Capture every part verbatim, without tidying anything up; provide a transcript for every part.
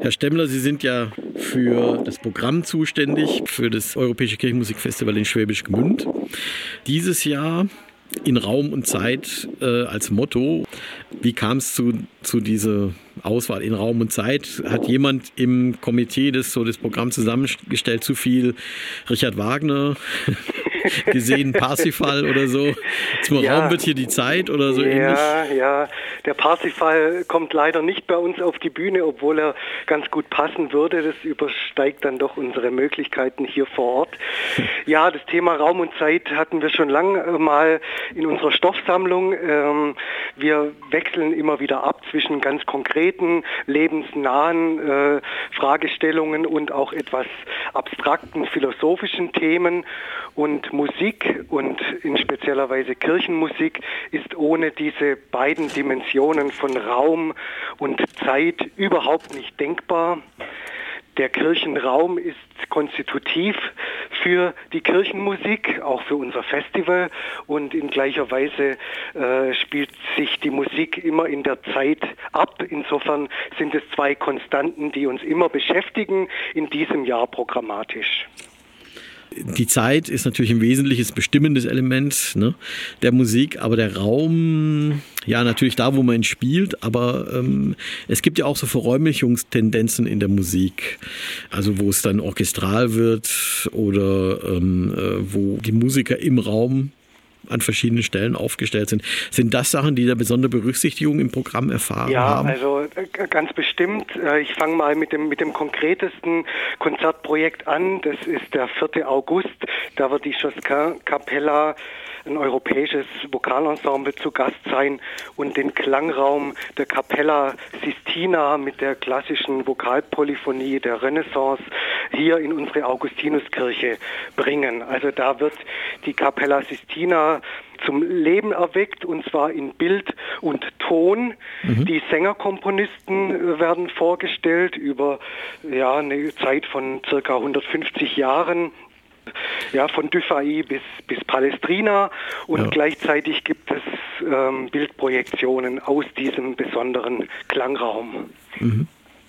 Herr Stemmler, Sie sind ja für das Programm zuständig, für das Europäische Kirchenmusikfestival in Schwäbisch Gmünd. Dieses Jahr in Raum und Zeit äh, als Motto. Wie kam es zu, zu dieser Auswahl in Raum und Zeit? Hat jemand im Komitee das, so das Programm zusammengestellt, zu viel Richard Wagner gesehen, Parsifal oder so? Zum ja. Raum wird hier die Zeit oder so ja, ähnlich? Ja, ja. Der Parsifal kommt leider nicht bei uns auf die Bühne, obwohl er ganz gut passen würde. Das übersteigt dann doch unsere Möglichkeiten hier vor Ort. Ja, das Thema Raum und Zeit hatten wir schon lange mal in unserer Stoffsammlung. Ähm, wir wechseln immer wieder ab zwischen ganz konkreten, lebensnahen äh, Fragestellungen und auch etwas abstrakten, philosophischen Themen. Und Musik und in spezieller Weise Kirchenmusik ist ohne diese beiden Dimensionen von Raum und Zeit überhaupt nicht denkbar. Der Kirchenraum ist konstitutiv für die Kirchenmusik, auch für unser Festival, und in gleicher Weise äh, spielt sich die Musik immer in der Zeit ab. Insofern sind es zwei Konstanten, die uns immer beschäftigen, in diesem Jahr programmatisch. Die Zeit ist natürlich ein wesentliches bestimmendes Element, ne, der Musik, aber der Raum, ja, natürlich da, wo man ihn spielt, aber ähm, es gibt ja auch so Verräumlichungstendenzen in der Musik, also wo es dann orchestral wird oder ähm, äh, wo die Musiker im Raum an verschiedenen Stellen aufgestellt sind. Sind das Sachen, die da besondere Berücksichtigung im Programm erfahren ja, haben? Ja, also ganz bestimmt. Ich fange mal mit dem, mit dem konkretesten Konzertprojekt an. Das ist der vierte August. Da wird die Josquin-Kapella, ein europäisches Vokalensemble, zu Gast sein und den Klangraum der Capella Sistina mit der klassischen Vokalpolyphonie der Renaissance hier in unsere Augustinuskirche bringen. Also da wird die Capella Sistina zum Leben erweckt, und zwar in Bild und Ton. Mhm. Die Sängerkomponisten werden vorgestellt über ja, eine Zeit von circa hundertfünfzig Jahren. Ja, von Dufay bis, bis Palestrina, und ja. Gleichzeitig gibt es ähm, Bildprojektionen aus diesem besonderen Klangraum. Mhm.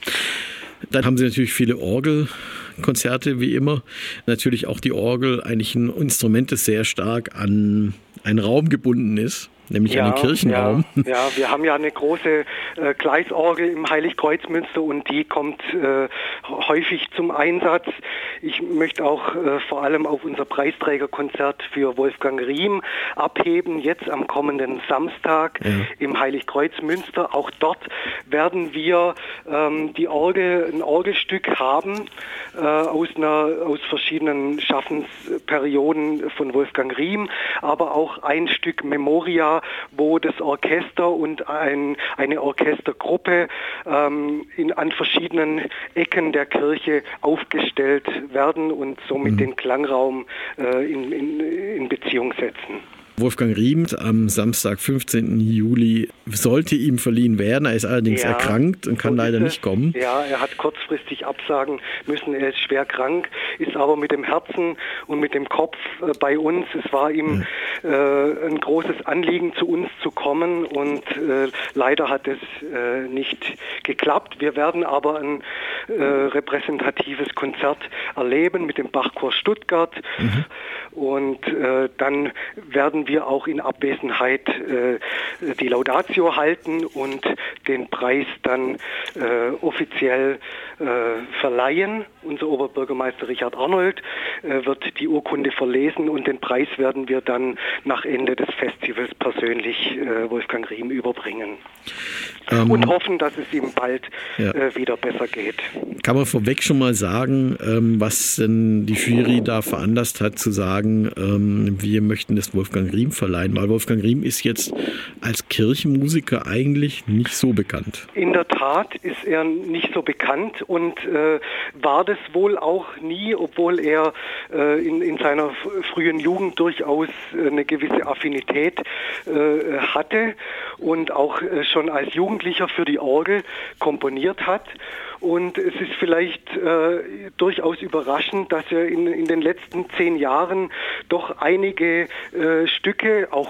Dann haben Sie natürlich viele Orgelkonzerte, wie immer. Natürlich auch die Orgel, eigentlich ein Instrument, das sehr stark an einen Raum gebunden ist, nämlich ja, an den Kirchenraum. Ja, ja, wir haben ja eine große äh, Gleisorgel im Heiligkreuzmünster, und die kommt äh, häufig zum Einsatz. Ich möchte auch äh, vor allem auf unser Preisträgerkonzert für Wolfgang Riem abheben, jetzt am kommenden Samstag ja. im Heiligkreuzmünster. Auch dort werden wir ähm, die Orgel, ein Orgelstück haben äh, aus, einer, aus verschiedenen Schaffensperioden von Wolfgang Riem, aber auch ein Stück Memoria, wo das Orchester und ein, eine Orchestergruppe ähm, in, an verschiedenen Ecken der Kirche aufgestellt werden und somit mhm. den Klangraum äh, in, in, in Beziehung setzen. Wolfgang Riem am Samstag, fünfzehnten Juli, sollte ihm verliehen werden. Er ist allerdings ja, erkrankt und kann so leider nicht kommen. Ja, er hat kurzfristig absagen müssen. Er ist schwer krank, ist aber mit dem Herzen und mit dem Kopf äh, bei uns. Es war ihm ja. äh, ein großes Anliegen, zu uns zu kommen, und äh, leider hat es äh, nicht geklappt. Wir werden aber ein äh, repräsentatives Konzert erleben mit dem Bachchor Stuttgart mhm. und äh, dann werden wir auch in Abwesenheit äh, die Laudatio halten und den Preis dann äh, offiziell äh, verleihen. Unser Oberbürgermeister Richard Arnold äh, wird die Urkunde verlesen, und den Preis werden wir dann nach Ende des Festivals persönlich äh, Wolfgang Riem überbringen. Ähm, und hoffen, dass es ihm bald ja. äh, wieder besser geht. Kann man vorweg schon mal sagen, ähm, was denn die Jury da veranlasst hat, zu sagen, ähm, wir möchten das Wolfgang Riem verleihen, weil Wolfgang Riem ist jetzt als Kirchenmusiker eigentlich nicht so bekannt. In der Tat ist er nicht so bekannt und äh, war das wohl auch nie, obwohl er äh, in, in seiner f- frühen Jugend durchaus äh, eine gewisse Affinität äh, hatte und auch äh, schon als Jugendlicher für die Orgel komponiert hat. Und es ist vielleicht äh, durchaus überraschend, dass er in, in den letzten zehn Jahren doch einige äh, Stücke, auch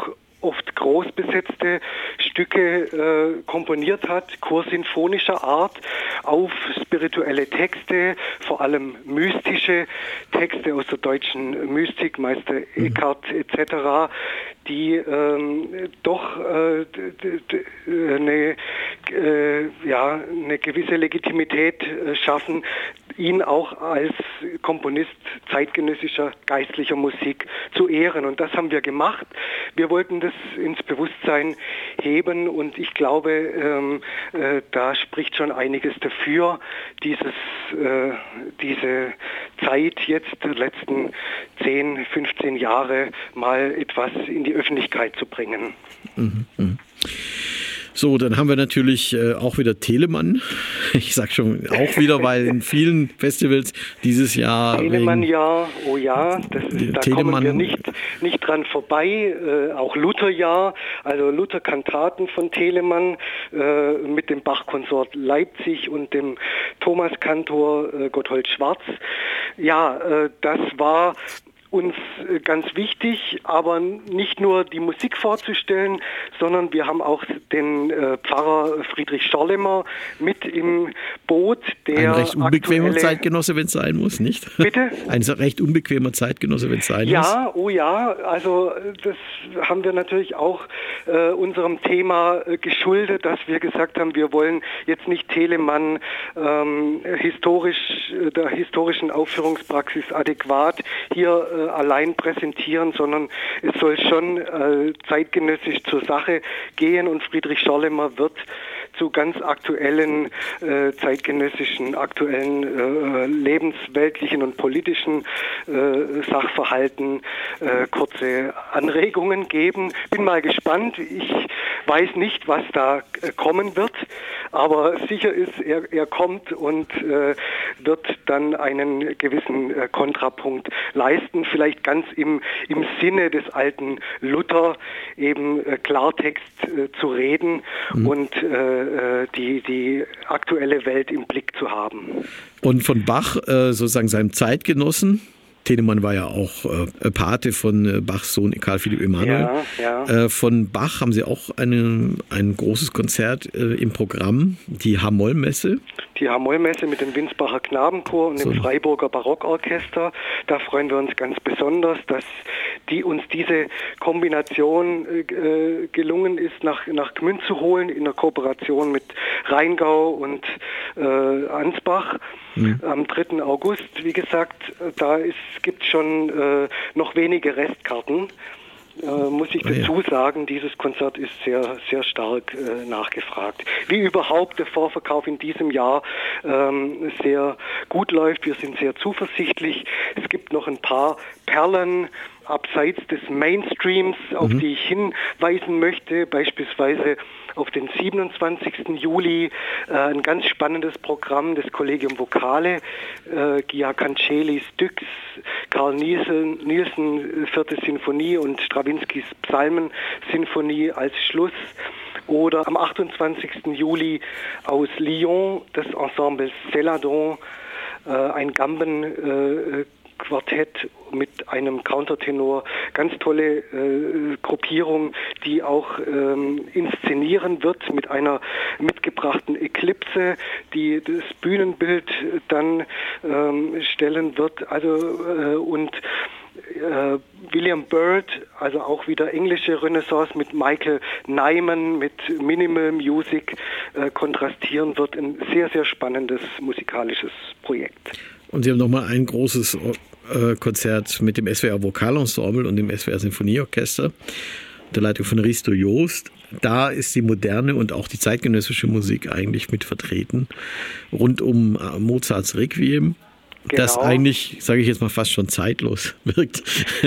oft groß besetzte Stücke äh, komponiert hat, chorsinfonischer Art, auf spirituelle Texte, vor allem mystische Texte aus der deutschen Mystik, Meister Eckhart et cetera, die ähm, doch äh, d- d- eine, äh, ja, eine gewisse Legitimität äh, schaffen, ihn auch als Komponist zeitgenössischer geistlicher Musik zu ehren. Und das haben wir gemacht. Wir wollten das ins Bewusstsein heben und ich glaube, ähm, äh, da spricht schon einiges dafür, dieses, äh, diese Zeit jetzt der letzten zehn, fünfzehn Jahre mal etwas in die Öffentlichkeit zu bringen. Mhm, mh. So, dann haben wir natürlich äh, auch wieder Telemann. Ich sag schon auch wieder, weil in vielen Festivals dieses Jahr... Telemann, ja, oh ja, das ist, da Telemann, kommen wir nicht, nicht dran vorbei. Äh, auch Lutherjahr, also Luther-Kantaten von Telemann äh, mit dem Bach-Konsort Leipzig und dem Thomaskantor äh, Gotthold Schwarz. Ja, äh, das war uns ganz wichtig, aber nicht nur die Musik vorzustellen, sondern wir haben auch den äh, Pfarrer Friedrich Schorlemmer mit im Boot. Der ein recht unbequemer Zeitgenosse, wenn es sein muss, nicht? Bitte? Ein recht unbequemer Zeitgenosse, wenn es sein ja, muss. Ja, oh ja, also das haben wir natürlich auch äh, unserem Thema äh, geschuldet, dass wir gesagt haben, wir wollen jetzt nicht Telemann ähm, historisch, äh, der historischen Aufführungspraxis adäquat hier äh, allein präsentieren, sondern es soll schon äh, zeitgenössisch zur Sache gehen und Friedrich Schorlemmer wird zu ganz aktuellen, äh, zeitgenössischen, aktuellen, äh, lebensweltlichen und politischen äh, Sachverhalten äh, kurze Anregungen geben. Bin mal gespannt. Ich weiß nicht, was da äh, kommen wird, aber sicher ist, er, er kommt und äh, wird dann einen gewissen äh, Kontrapunkt leisten, vielleicht ganz im, im Sinne des alten Luther, eben äh, Klartext äh, zu reden mhm. und äh, die, die aktuelle Welt im Blick zu haben. Und von Bach, äh, sozusagen seinem Zeitgenossen, Telemann war ja auch äh, Pate von äh, Bachs Sohn Karl Philipp Emanuel. Ja, ja. Äh, von Bach haben Sie auch eine, ein großes Konzert äh, im Programm, die H-Moll-Messe. Die H-Moll-Messe mit dem Winsbacher Knabenchor und dem so. Freiburger Barockorchester. Da freuen wir uns ganz besonders, dass die uns diese Kombination äh, gelungen ist, nach, nach Gmünd zu holen, in der Kooperation mit Rheingau und äh, Ansbach. Mhm. Am dritten August, wie gesagt, da gibt es schon äh, noch wenige Restkarten. Äh, muss ich dazu sagen, dieses Konzert ist sehr, sehr stark äh, nachgefragt. Wie überhaupt der Vorverkauf in diesem Jahr ähm, sehr gut läuft. Wir sind sehr zuversichtlich. Es gibt noch ein paar Perlen abseits des Mainstreams, auf mhm. die ich hinweisen möchte, beispielsweise auf den siebenundzwanzigsten Juli äh, ein ganz spannendes Programm des Collegium Vocale, äh, Gia Cancellis Styx, Carl Nielsen, Nielsen vierte Sinfonie und Strawinskys Psalmen-Sinfonie als Schluss. Oder am achtundzwanzigsten Juli aus Lyon das Ensemble Céladon, äh, ein Gamben äh, Quartett mit einem Countertenor, ganz tolle äh, Gruppierung, die auch ähm, inszenieren wird mit einer mitgebrachten Eklipse, die das Bühnenbild dann ähm, stellen wird. Also äh, und äh, William Byrd, also auch wieder englische Renaissance mit Michael Nyman, mit Minimal Music äh, kontrastieren wird. Ein sehr, sehr spannendes musikalisches Projekt. Und Sie haben nochmal ein großes äh, Konzert mit dem S W R Vokalensemble und dem S W R Sinfonieorchester, der Leitung von Risto Joost. Da ist die moderne und auch die zeitgenössische Musik eigentlich mit vertreten, rund um äh, Mozarts Requiem. Genau. Das eigentlich, sage ich jetzt mal, fast schon zeitlos wirkt.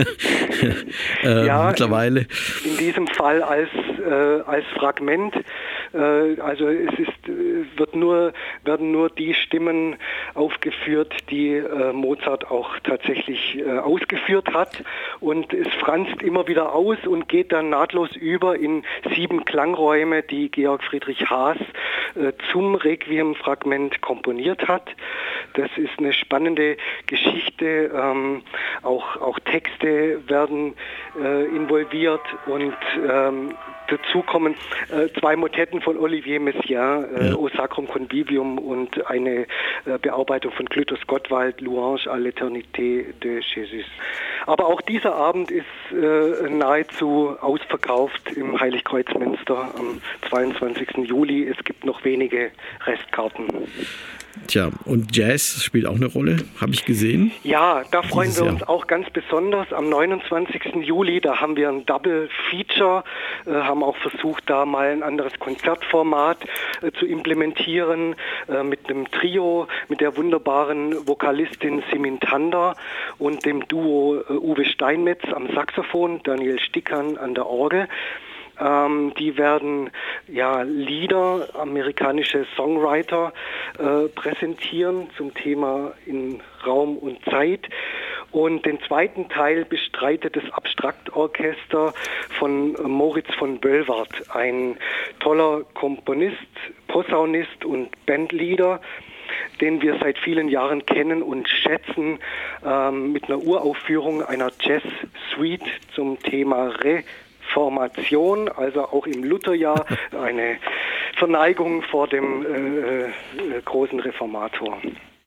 äh, ja, mittlerweile. In, in diesem Fall als, äh, als Fragment. Äh, also es ist, wird nur, werden nur die Stimmen aufgeführt, die äh, Mozart auch tatsächlich äh, ausgeführt hat. Und es franzt immer wieder aus und geht dann nahtlos über in sieben Klangräume, die Georg Friedrich Haas äh, zum Requiem-Fragment komponiert hat. Das ist eine spannende Geschichte. Ähm, auch, auch Texte werden äh, involviert und ähm, dazu kommen äh, zwei Motetten von Olivier Messiaen, äh, ja. Au Sacrum Convivium und eine äh, Bearbeitung von Clytus Gottwald, Louange à l'éternité de Jésus. Aber auch dieser Abend ist äh, nahezu ausverkauft im Heiligkreuzmünster am zweiundzwanzigsten Juli. Es gibt noch wenige Restkarten. Tja, und Jazz spielt auch eine Rolle, habe ich gesehen. Ja, da freuen Dieses wir uns Jahr. auch ganz besonders. Am neunundzwanzigsten Juli, da haben wir ein Double Feature, äh, haben auch versucht, da mal ein anderes Konzertformat äh, zu implementieren, äh, mit einem Trio, mit der wunderbaren Vokalistin Simin Tander und dem Duo äh, Uwe Steinmetz am Saxophon, Daniel Stickern an der Orgel. Ähm, die werden ja Lieder, amerikanische Songwriter äh, präsentieren zum Thema in Raum und Zeit. Und den zweiten Teil bestreitet das Abstraktorchester von Moritz von Böllwart, ein toller Komponist, Posaunist und Bandleader, den wir seit vielen Jahren kennen und schätzen, ähm, mit einer Uraufführung einer Jazz-Suite zum Thema Reformation, also auch im Lutherjahr eine Verneigung vor dem äh, äh, großen Reformator.